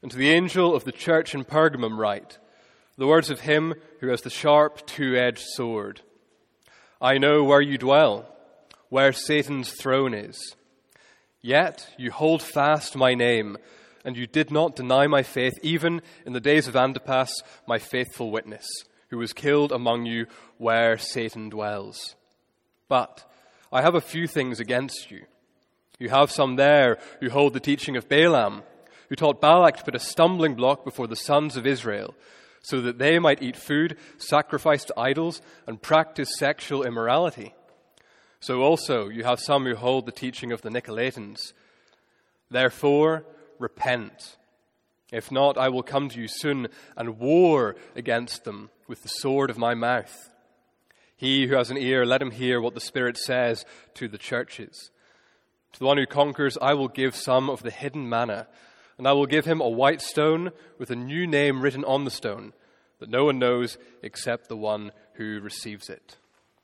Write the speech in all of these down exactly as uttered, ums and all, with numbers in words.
And to the angel of the church in Pergamum write, the words of him who has the sharp two-edged sword. I know where you dwell, where Satan's throne is. Yet you hold fast my name, and you did not deny my faith, even in the days of Antipas, my faithful witness, who was killed among you where Satan dwells. But I have a few things against you. You have some there who hold the teaching of Balaam, who taught Balak to put a stumbling block before the sons of Israel, so that they might eat food sacrificed to idols and practice sexual immorality. So also you have some who hold the teaching of the Nicolaitans. Therefore, repent. If not, I will come to you soon and war against them with the sword of my mouth. He who has an ear, let him hear what the Spirit says to the churches. To the one who conquers, I will give some of the hidden manna, and I will give him a white stone with a new name written on the stone that no one knows except the one who receives it.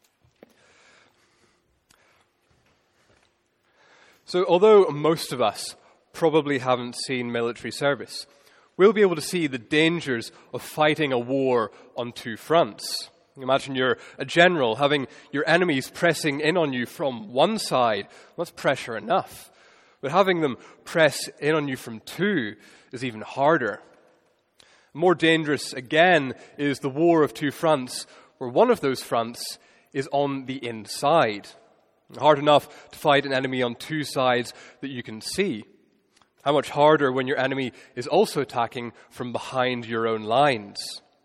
So although most of us probably haven't seen military service, we'll be able to see the dangers of fighting a war on two fronts. Imagine you're a general having your enemies pressing in on you from one side. That's pressure enough. But having them press in on you from two is even harder. More dangerous, again, is the war of two fronts, where one of those fronts is on the inside. Hard enough to fight an enemy on two sides that you can see. How much harder when your enemy is also attacking from behind your own lines.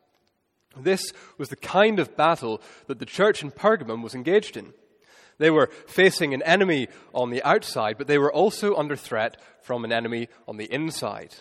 This was the kind of battle that the church in Pergamum was engaged in. They were facing an enemy on the outside, but they were also under threat from an enemy on the inside.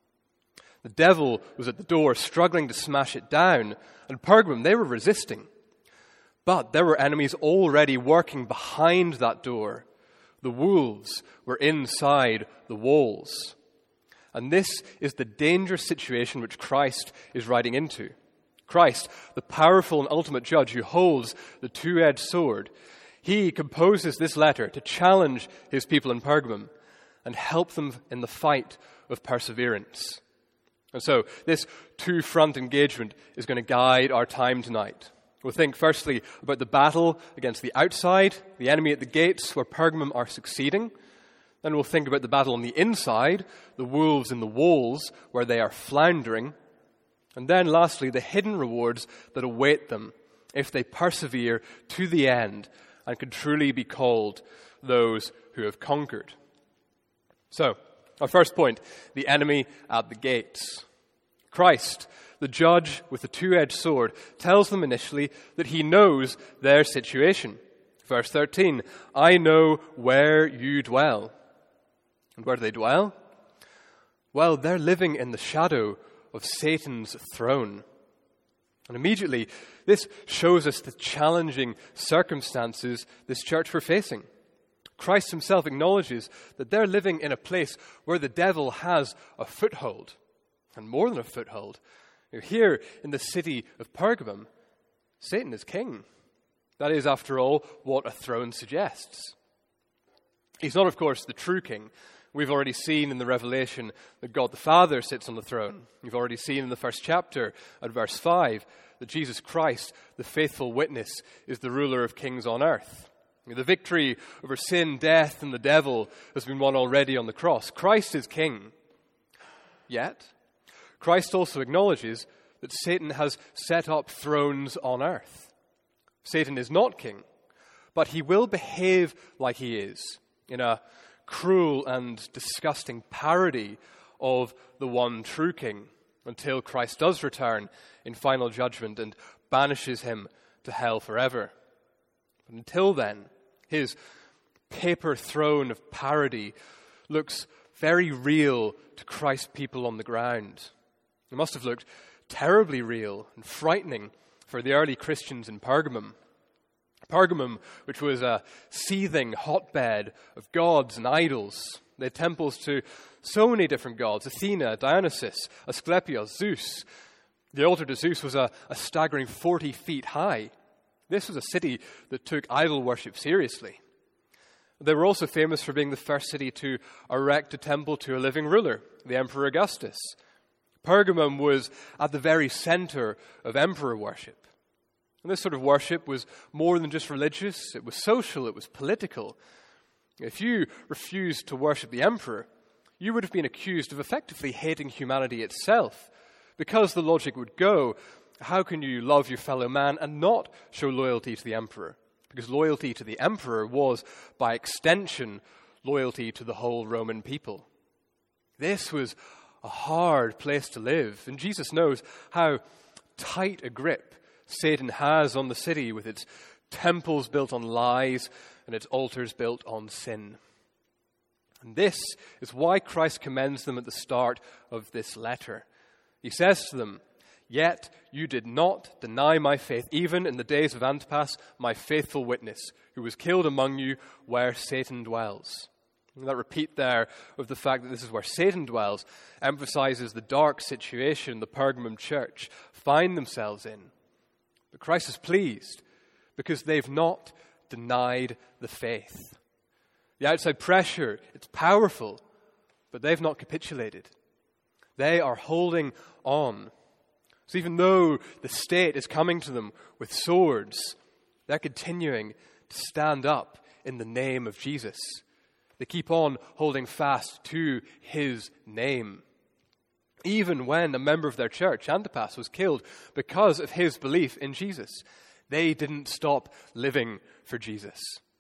The devil was at the door, struggling to smash it down, and Pergamum, they were resisting. But there were enemies already working behind that door. The wolves were inside the walls. And this is the dangerous situation which Christ is riding into. Christ, the powerful and ultimate judge who holds the two-edged sword, he composes this letter to challenge his people in Pergamum and help them in the fight of perseverance. And so this two-front engagement is going to guide our time tonight. We'll think firstly about the battle against the outside, the enemy at the gates where Pergamum are succeeding. Then we'll think about the battle on the inside, the wolves in the walls where they are floundering. And then lastly, the hidden rewards that await them if they persevere to the end and can truly be called those who have conquered. So, our first point, the enemy at the gates. Christ, the judge with the two-edged sword, tells them initially that he knows their situation. Verse thirteen, I know where you dwell. And where do they dwell? Well, they're living in the shadow of Satan's throne. And immediately, this shows us the challenging circumstances this church were facing. Christ himself acknowledges that they're living in a place where the devil has a foothold, and more than a foothold. Here in the city of Pergamum, Satan is king. That is, after all, what a throne suggests. He's not, of course, the true king. We've already seen in the Revelation that God the Father sits on the throne. We've already seen in the first chapter at verse five that Jesus Christ, the faithful witness, is the ruler of kings on earth. The victory over sin, death, and the devil has been won already on the cross. Christ is king. Yet, Christ also acknowledges that Satan has set up thrones on earth. Satan is not king, but he will behave like he is in a cruel and disgusting parody of the one true king until Christ does return in final judgment and banishes him to hell forever. But until then, his paper throne of parody looks very real to Christ's people on the ground. It must have looked terribly real and frightening for the early Christians in Pergamum. Pergamum, which was a seething hotbed of gods and idols. They had temples to so many different gods: Athena, Dionysus, Asclepius, Zeus. The altar to Zeus was a, a staggering forty feet high. This was a city that took idol worship seriously. They were also famous for being the first city to erect a temple to a living ruler, the Emperor Augustus. Pergamum was at the very center of emperor worship. And this sort of worship was more than just religious. It was social. It was political. If you refused to worship the emperor, you would have been accused of effectively hating humanity itself. Because the logic would go, how can you love your fellow man and not show loyalty to the emperor? Because loyalty to the emperor was, by extension, loyalty to the whole Roman people. This was a hard place to live, and Jesus knows how tight a grip Satan has on the city with its temples built on lies and its altars built on sin. And this is why Christ commends them at the start of this letter. He says to them, "Yet you did not deny my faith, even in the days of Antipas, my faithful witness, who was killed among you where Satan dwells." And that repeat there of the fact that this is where Satan dwells emphasizes the dark situation the Pergamum church find themselves in. But Christ is pleased because they've not denied the faith. The outside pressure, it's powerful, but they've not capitulated. They are holding on. So even though the state is coming to them with swords, they're continuing to stand up in the name of Jesus. They keep on holding fast to his name. Even when a member of their church, Antipas, was killed because of his belief in Jesus, they didn't stop living for Jesus.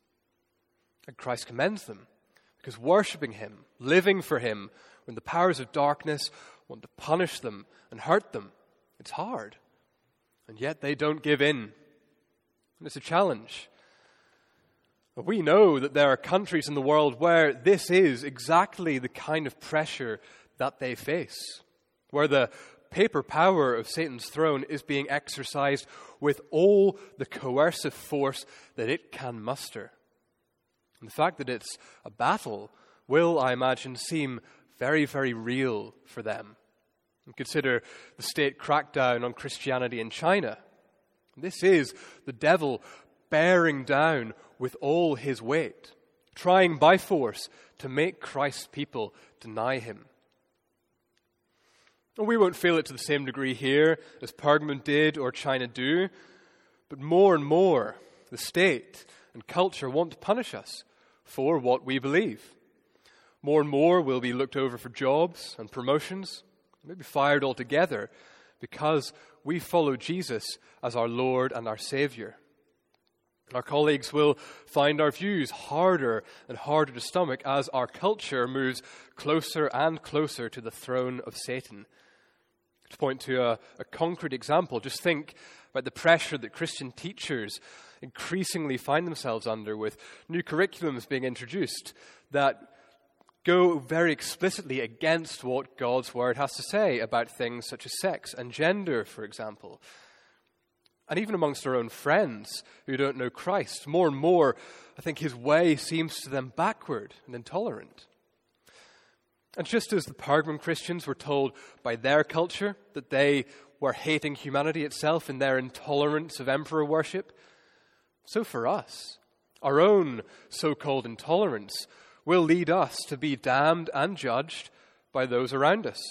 And Christ commends them because worshiping him, living for him, when the powers of darkness want to punish them and hurt them, it's hard. And yet they don't give in. And it's a challenge. We know that there are countries in the world where this is exactly the kind of pressure that they face, where the paper power of Satan's throne is being exercised with all the coercive force that it can muster. And the fact that it's a battle will, I imagine, seem very, very real for them. And consider the state crackdown on Christianity in China. This is the devil bearing down with all his weight, trying by force to make Christ's people deny him. And we won't feel it to the same degree here as Pergamum did or China do, but more and more the state and culture want to punish us for what we believe. More and more we'll be looked over for jobs and promotions, maybe fired altogether, because we follow Jesus as our Lord and our Savior. Our colleagues will find our views harder and harder to stomach as our culture moves closer and closer to the throne of Satan. To point to a, a concrete example, just think about the pressure that Christian teachers increasingly find themselves under with new curriculums being introduced that go very explicitly against what God's word has to say about things such as sex and gender, for example. And even amongst our own friends who don't know Christ, more and more, I think his way seems to them backward and intolerant. And just as the Pergamum Christians were told by their culture that they were hating humanity itself in their intolerance of emperor worship, so for us, our own so-called intolerance will lead us to be damned and judged by those around us.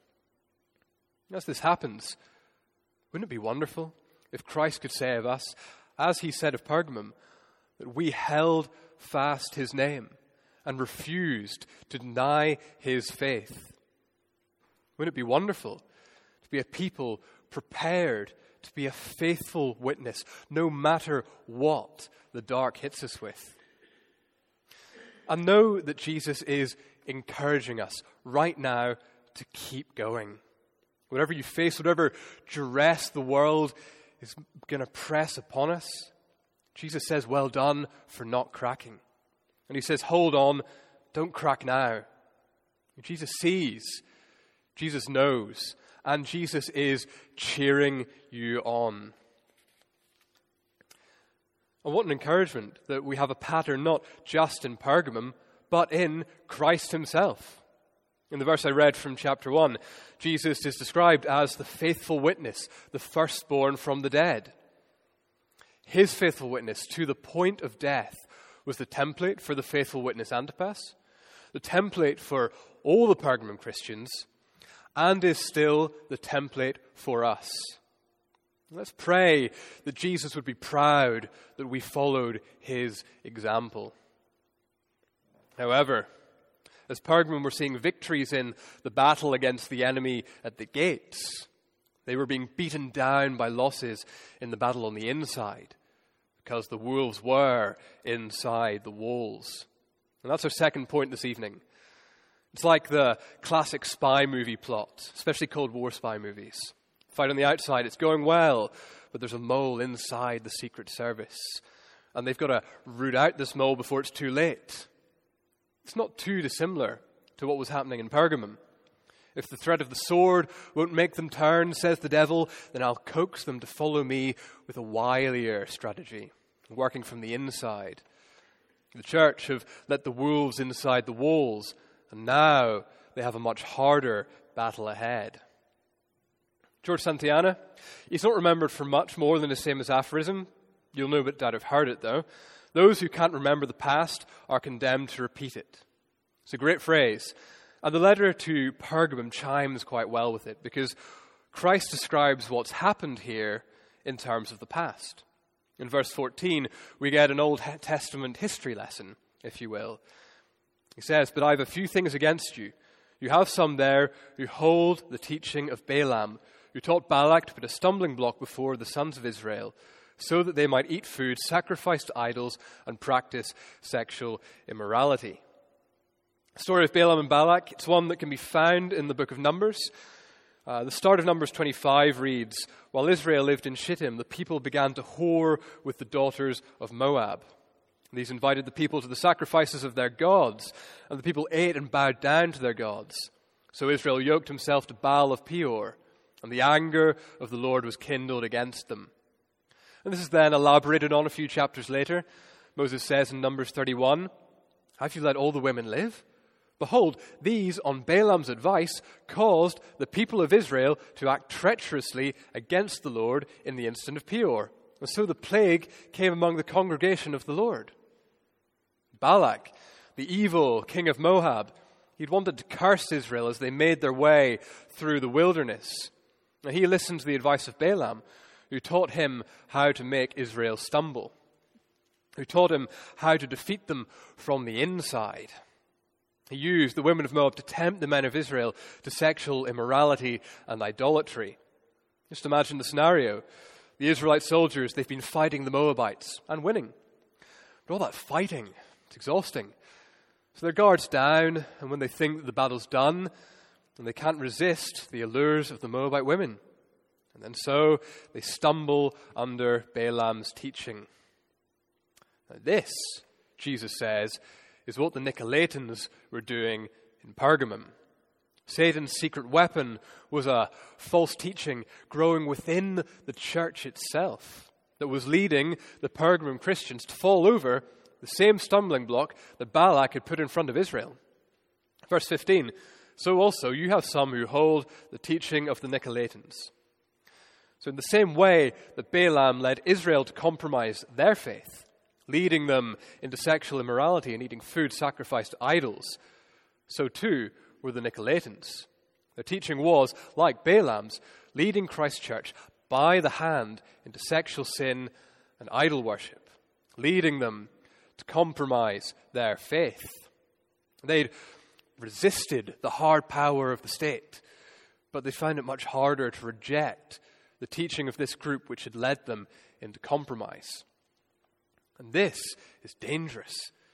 As this happens, wouldn't it be wonderful if Christ could say of us, as he said of Pergamum, that we held fast his name and refused to deny his faith? Wouldn't it be wonderful to be a people prepared to be a faithful witness, no matter what the dark hits us with? And know that Jesus is encouraging us right now to keep going. Whatever you face, whatever duress the world is going to press upon us, Jesus says, well done for not cracking. And he says, hold on, don't crack now. Jesus sees, Jesus knows, and Jesus is cheering you on. And what an encouragement that we have a pattern not just in Pergamum, but in Christ himself. In the verse I read from chapter one, Jesus is described as the faithful witness, the firstborn from the dead. His faithful witness to the point of death was the template for the faithful witness Antipas, the template for all the Pergamum Christians, and is still the template for us. Let's pray that Jesus would be proud that we followed his example. However, as Pergamum were seeing victories in the battle against the enemy at the gates, they were being beaten down by losses in the battle on the inside, because the wolves were inside the walls. And that's our second point this evening. It's like the classic spy movie plot, especially Cold War spy movies. Fight on the outside, it's going well, but there's a mole inside the Secret Service. And they've got to root out this mole before it's too late. It's not too dissimilar to what was happening in Pergamum. If the threat of the sword won't make them turn, says the devil, then I'll coax them to follow me with a wilier strategy, working from the inside. The church have let the wolves inside the walls, and now they have a much harder battle ahead. George Santayana, he's not remembered for much more than his famous aphorism. You'll no doubt have heard it, though. Those who can't remember the past are condemned to repeat it. It's a great phrase. And the letter to Pergamum chimes quite well with it, because Christ describes what's happened here in terms of the past. In verse fourteen, we get an Old Testament history lesson, if you will. He says, "But I have a few things against you. You have some there who hold the teaching of Balaam, who taught Balak to put a stumbling block before the sons of Israel, so that they might eat food sacrificed to idols and practice sexual immorality." The story of Balaam and Balak, it's one that can be found in the book of Numbers. Uh, the start of Numbers twenty-five reads, "While Israel lived in Shittim, the people began to whore with the daughters of Moab. These invited the people to the sacrifices of their gods, and the people ate and bowed down to their gods. So Israel yoked himself to Baal of Peor, and the anger of the Lord was kindled against them." And this is then elaborated on a few chapters later. Moses says in Numbers thirty-one, "Have you let all the women live? Behold, these, on Balaam's advice, caused the people of Israel to act treacherously against the Lord in the instant of Peor. And so the plague came among the congregation of the Lord." Balak, the evil king of Moab, he'd wanted to curse Israel as they made their way through the wilderness. Now, he listened to the advice of Balaam, who taught him how to make Israel stumble, who taught him how to defeat them from the inside. He used the women of Moab to tempt the men of Israel to sexual immorality and idolatry. Just imagine the scenario. The Israelite soldiers, they've been fighting the Moabites and winning. But all that fighting, it's exhausting. So their guard's down, and when they think that the battle's done, and they can't resist the allures of the Moabite women. And then so they stumble under Balaam's teaching. Now this, Jesus says, is what the Nicolaitans were doing in Pergamum. Satan's secret weapon was a false teaching growing within the church itself that was leading the Pergamum Christians to fall over the same stumbling block that Balak had put in front of Israel. Verse fifteen, "So also you have some who hold the teaching of the Nicolaitans." So in the same way that Balaam led Israel to compromise their faith, leading them into sexual immorality and eating food sacrificed to idols, so too were the Nicolaitans. Their teaching was, like Balaam's, leading Christ's church by the hand into sexual sin and idol worship, leading them to compromise their faith. They'd resisted the hard power of the state, but they found it much harder to reject the teaching of this group which had led them into compromise. And this is dangerous.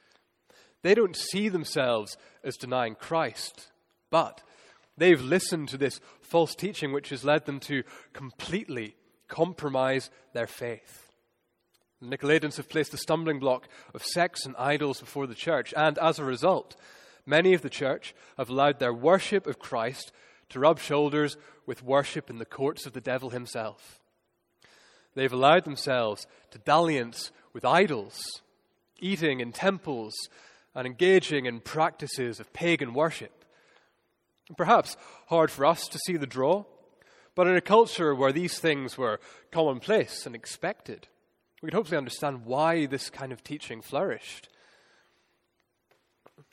They don't see themselves as denying Christ, but they've listened to this false teaching which has led them to completely compromise their faith. The Nicolaitans have placed the stumbling block of sex and idols before the church, and as a result, many of the church have allowed their worship of Christ to rub shoulders with worship in the courts of the devil himself. They've allowed themselves to dalliance with idols, eating in temples and engaging in practices of pagan worship. Perhaps hard for us to see the draw, but in a culture where these things were commonplace and expected, we could hopefully understand why this kind of teaching flourished.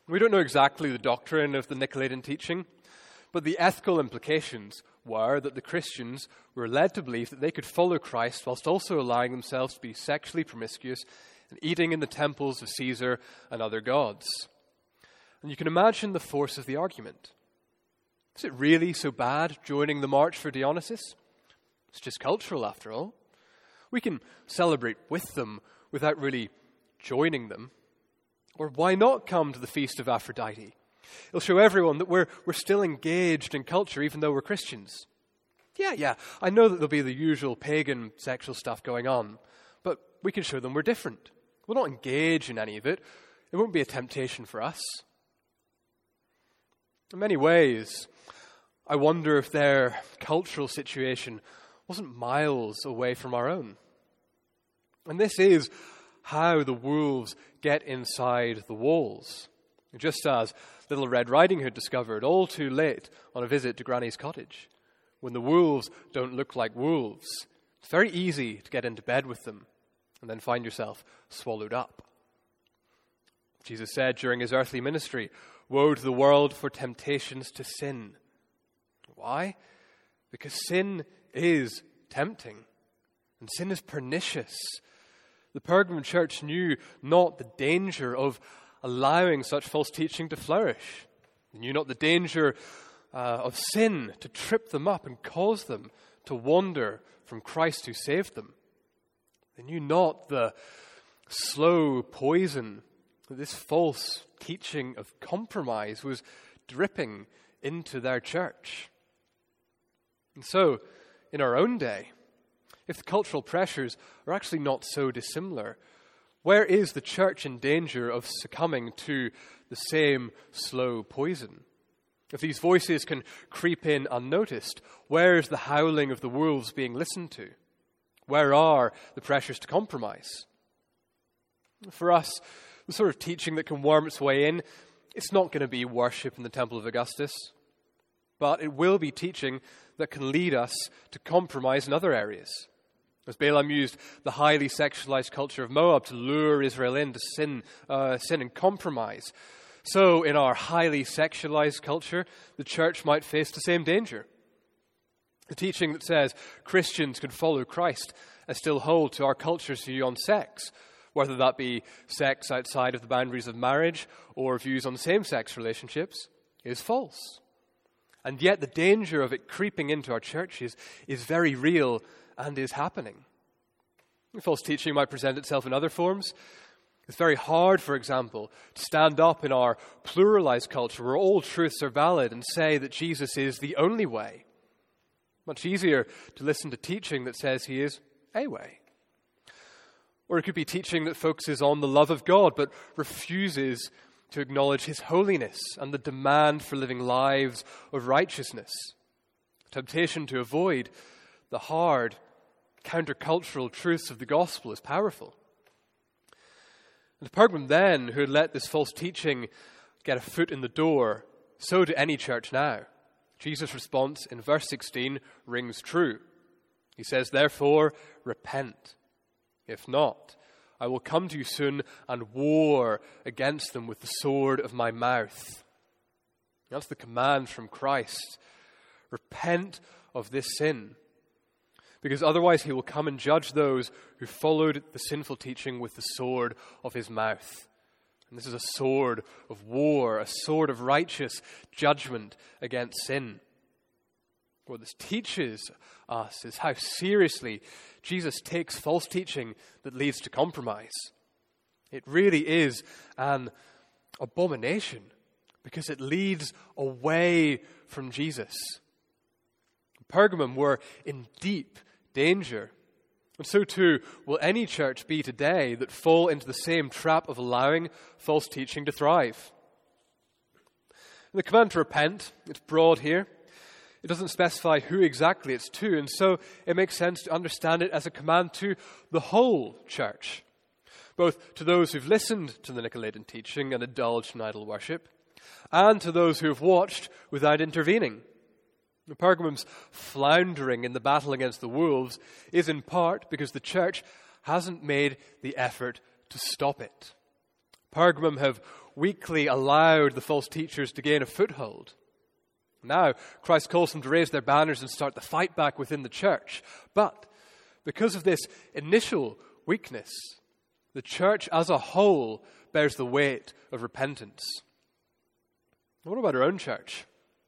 We don't know exactly the doctrine of the Nicolaitan teaching, but the ethical implications were that the Christians were led to believe that they could follow Christ whilst also allowing themselves to be sexually promiscuous and eating in the temples of Caesar and other gods. And you can imagine the force of the argument. Is it really so bad joining the march for Dionysus? It's just cultural, after all. We can celebrate with them without really joining them. Or why not come to the feast of Aphrodite? It'll show everyone that we're, we're still engaged in culture even though we're Christians. Yeah, yeah, I know that there'll be the usual pagan sexual stuff going on, but we can show them we're different. We'll not engage in any of it. It won't be a temptation for us. In many ways, I wonder if their cultural situation wasn't miles away from our own. And this is how the wolves get inside the walls. Just as Little Red Riding Hood discovered all too late on a visit to Granny's cottage. When the wolves don't look like wolves, it's very easy to get into bed with them and then find yourself swallowed up. Jesus said during his earthly ministry, "Woe to the world for temptations to sin." Why? Because sin is tempting, and sin is pernicious. The Pergamon church knew not the danger of allowing such false teaching to flourish. They knew not the danger uh, of sin to trip them up and cause them to wander from Christ who saved them. They knew not the slow poison that this false teaching of compromise was dripping into their church. And so, in our own day, if the cultural pressures are actually not so dissimilar, where is the church in danger of succumbing to the same slow poison? If these voices can creep in unnoticed, where is the howling of the wolves being listened to? Where are the pressures to compromise? For us, the sort of teaching that can worm its way in, it's not going to be worship in the Temple of Augustus, but it will be teaching that can lead us to compromise in other areas. As Balaam used the highly sexualized culture of Moab to lure Israel into sin, uh, sin and compromise, so in our highly sexualized culture, the church might face the same danger. The teaching that says Christians can follow Christ and still hold to our culture's view on sex, whether that be sex outside of the boundaries of marriage or views on same-sex relationships, is false. And yet the danger of it creeping into our churches is very real and is happening. False teaching might present itself in other forms. It's very hard, for example, to stand up in our pluralized culture where all truths are valid and say that Jesus is the only way. Much easier to listen to teaching that says he is a way. Or it could be teaching that focuses on the love of God but refuses to acknowledge his holiness and the demand for living lives of righteousness. Temptation to avoid the hard, countercultural truths of the gospel is powerful. And the Pergamum then, who had let this false teaching get a foot in the door, so do any church now. Jesus' response in verse sixteen rings true. He says, "Therefore, repent. If not, I will come to you soon and war against them with the sword of my mouth." That's the command from Christ. Repent of this sin, because otherwise he will come and judge those who followed the sinful teaching with the sword of his mouth. And this is a sword of war, a sword of righteous judgment against sin. What this teaches us is how seriously Jesus takes false teaching that leads to compromise. It really is an abomination because it leads away from Jesus. Pergamum were in deep danger. And so too will any church be today that fall into the same trap of allowing false teaching to thrive. And the command to repent, it's broad here. It doesn't specify who exactly it's to, and so it makes sense to understand it as a command to the whole church, both to those who've listened to the Nicolaitan teaching and indulged in idol worship, and to those who have watched without intervening. The Pergamum's floundering in the battle against the wolves is in part because the church hasn't made the effort to stop it. Pergamum have weakly allowed the false teachers to gain a foothold. Now, Christ calls them to raise their banners and start the fight back within the church. But because of this initial weakness, the church as a whole bears the weight of repentance. What about our own church?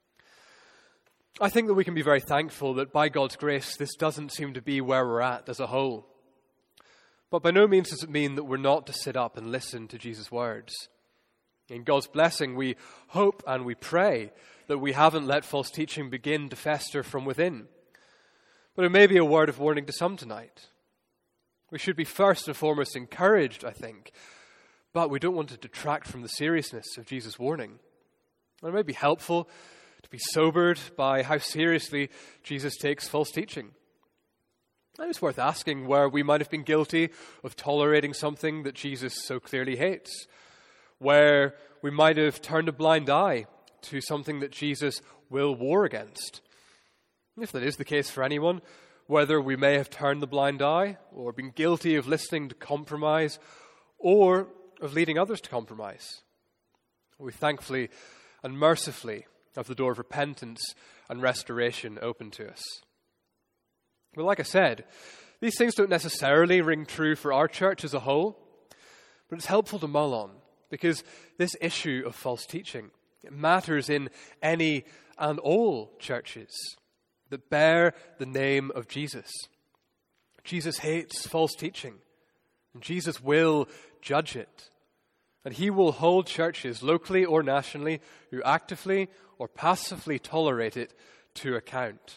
I think that we can be very thankful that by God's grace, this doesn't seem to be where we're at as a whole. But by no means does it mean that we're not to sit up and listen to Jesus' words. In God's blessing, we hope and we pray that we haven't let false teaching begin to fester from within. But it may be a word of warning to some tonight. We should be first and foremost encouraged, I think, but we don't want to detract from the seriousness of Jesus' warning. And it may be helpful to be sobered by how seriously Jesus takes false teaching. And it's worth asking where we might have been guilty of tolerating something that Jesus so clearly hates, where we might have turned a blind eye to something that Jesus will war against. And if that is the case for anyone, whether we may have turned the blind eye or been guilty of listening to compromise or of leading others to compromise, we thankfully and mercifully have the door of repentance and restoration open to us. But like I said, these things don't necessarily ring true for our church as a whole, but it's helpful to mull on because this issue of false teaching, it matters in any and all churches that bear the name of Jesus. Jesus hates false teaching, and Jesus will judge it. And he will hold churches, locally or nationally, who actively or passively tolerate it to account.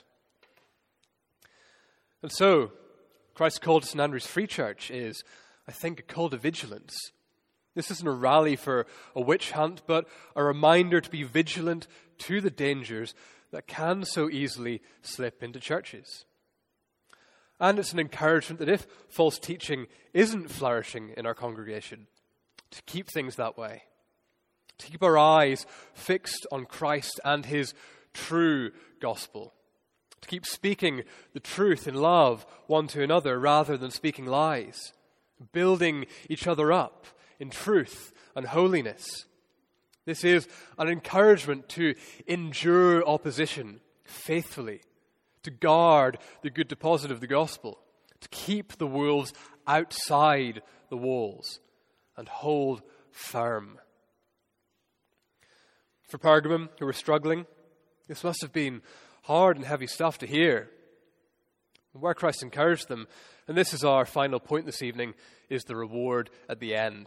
And so, Christ's call to Saint Andrew's Free Church is, I think, a call to vigilance. This isn't a rally for a witch hunt, but a reminder to be vigilant to the dangers that can so easily slip into churches. And it's an encouragement that if false teaching isn't flourishing in our congregation, to keep things that way, to keep our eyes fixed on Christ and his true gospel, to keep speaking the truth in love one to another rather than speaking lies, building each other up in truth and holiness. This is an encouragement to endure opposition faithfully, to guard the good deposit of the gospel, to keep the wolves outside the walls, and hold firm. For Pergamum, who were struggling, this must have been hard and heavy stuff to hear. And where Christ encouraged them, and this is our final point this evening, is the reward at the end.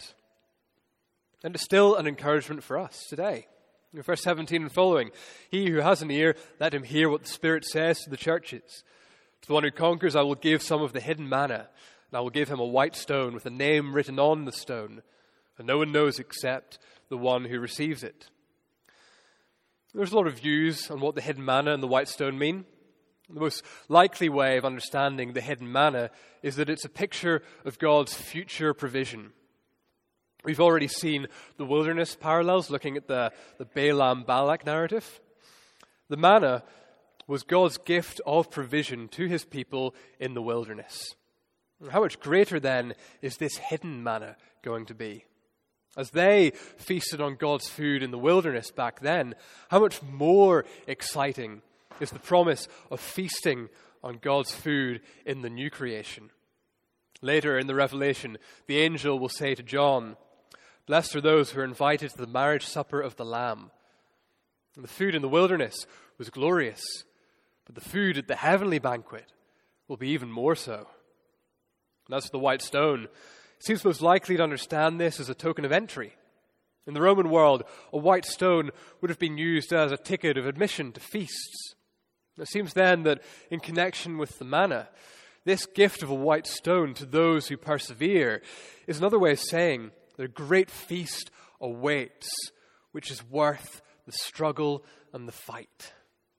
And it's still an encouragement for us today. In verse seventeen and following, he who has an ear, let him hear what the Spirit says to the churches. To the one who conquers, I will give some of the hidden manna, and I will give him a white stone with a name written on the stone, and no one knows except the one who receives it. There's a lot of views on what the hidden manna and the white stone mean. The most likely way of understanding the hidden manna is that it's a picture of God's future provision. We've already seen the wilderness parallels, looking at the, the Balaam-Balak narrative. The manna was God's gift of provision to his people in the wilderness. How much greater, then, is this hidden manna going to be? As they feasted on God's food in the wilderness back then, how much more exciting is the promise of feasting on God's food in the new creation? Later in the Revelation, the angel will say to John, "Blessed are those who are invited to the marriage supper of the Lamb." And the food in the wilderness was glorious, but the food at the heavenly banquet will be even more so. And as for the white stone, it seems most likely to understand this as a token of entry. In the Roman world, a white stone would have been used as a ticket of admission to feasts. It seems then that in connection with the manna, this gift of a white stone to those who persevere is another way of saying that a great feast awaits, which is worth the struggle and the fight.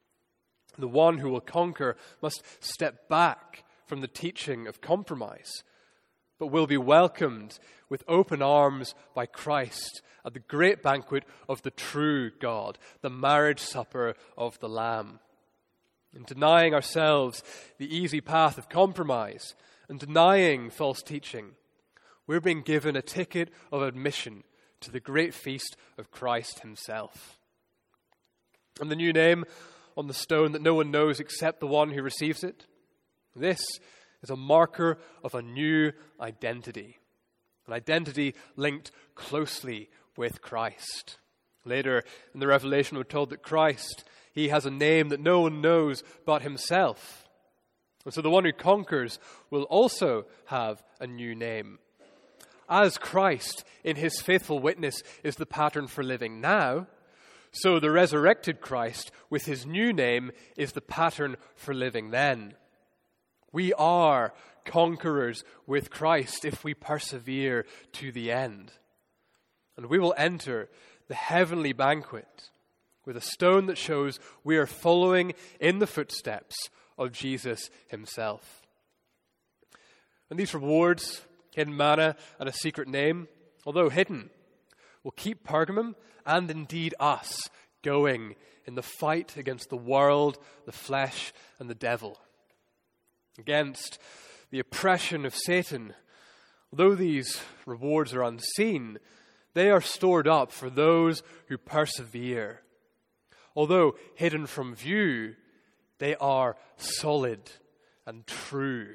The one who will conquer must step back from the teaching of compromise, but will be welcomed with open arms by Christ at the great banquet of the true God, the marriage supper of the Lamb. In denying ourselves the easy path of compromise and denying false teaching, we're being given a ticket of admission to the great feast of Christ himself. And the new name on the stone that no one knows except the one who receives it, this is a marker of a new identity, an identity linked closely with Christ. Later in the Revelation, we're told that Christ, he has a name that no one knows but himself. And so the one who conquers will also have a new name. As Christ, in his faithful witness, is the pattern for living now, so the resurrected Christ, with his new name, is the pattern for living then. We are conquerors with Christ if we persevere to the end. And we will enter the heavenly banquet with a stone that shows we are following in the footsteps of Jesus himself. And these rewards, hidden manna and a secret name, although hidden, will keep Pergamum and indeed us going in the fight against the world, the flesh, and the devil. Against the oppression of Satan. Although these rewards are unseen, they are stored up for those who persevere. Although hidden from view, they are solid and true.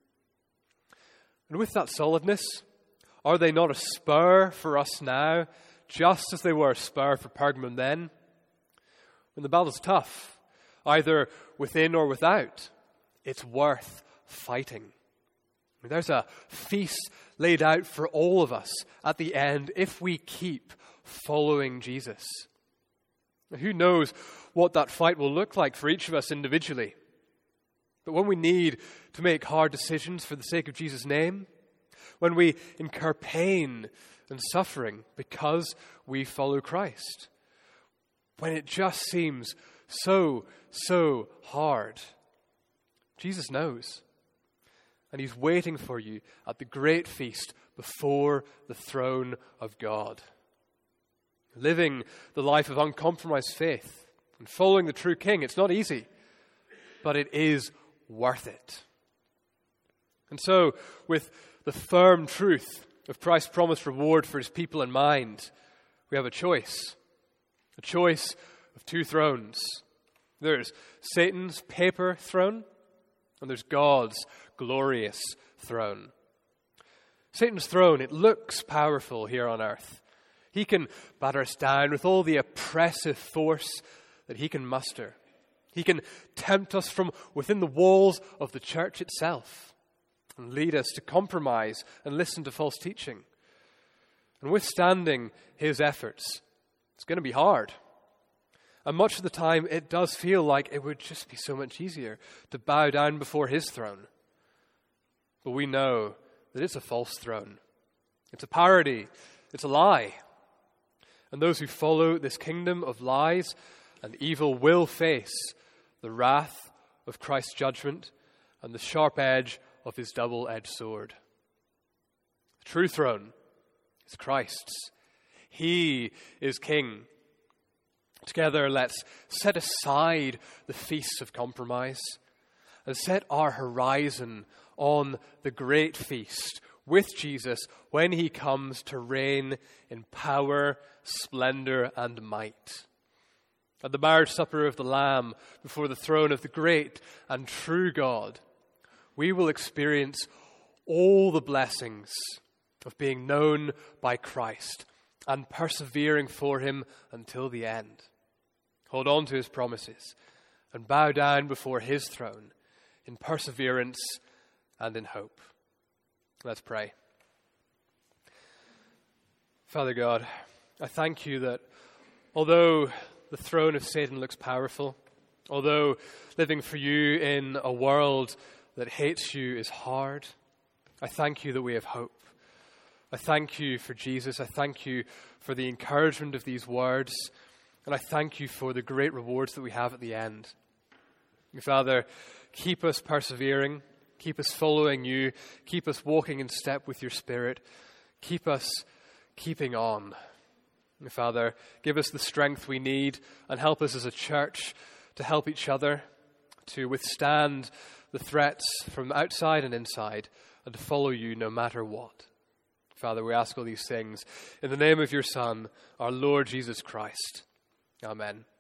And with that solidness, are they not a spur for us now, just as they were a spur for Pergamum then? When the battle's tough, either within or without, it's worth fighting. There's a feast laid out for all of us at the end if we keep following Jesus. Who knows what that fight will look like for each of us individually? But when we need to make hard decisions for the sake of Jesus' name, when we incur pain and suffering because we follow Christ, when it just seems so, so hard, Jesus knows. And he's waiting for you at the great feast before the throne of God. Living the life of uncompromised faith and following the true King, it's not easy, but it is worth it. And so, with the firm truth of Christ's promised reward for his people in mind, we have a choice. A choice of two thrones. There's Satan's paper throne, and there's God's glorious throne. Satan's throne, it looks powerful here on earth. He can batter us down with all the oppressive force that he can muster. He can tempt us from within the walls of the church itself and lead us to compromise and listen to false teaching. And withstanding his efforts, it's going to be hard. And much of the time, it does feel like it would just be so much easier to bow down before his throne. But we know that it's a false throne. It's a parody. It's a lie. And those who follow this kingdom of lies and evil will face the wrath of Christ's judgment and the sharp edge of his double-edged sword. The true throne is Christ's. He is king. Together, let's set aside the feasts of compromise and set our horizon on the great feast with Jesus when he comes to reign in power, splendor, and might. At the marriage supper of the Lamb before the throne of the great and true God, we will experience all the blessings of being known by Christ and persevering for him until the end. Hold on to his promises and bow down before his throne in perseverance and in hope. Let's pray. Father God, I thank you that although the throne of Satan looks powerful, although living for you in a world that hates you is hard, I thank you that we have hope. I thank you for Jesus. I thank you for the encouragement of these words. And I thank you for the great rewards that we have at the end. Father, keep us persevering. Keep us following you. Keep us walking in step with your Spirit. Keep us keeping on. Father, give us the strength we need and help us as a church to help each other to withstand the threats from outside and inside and to follow you no matter what. Father, we ask all these things in the name of your Son, our Lord Jesus Christ. Amen.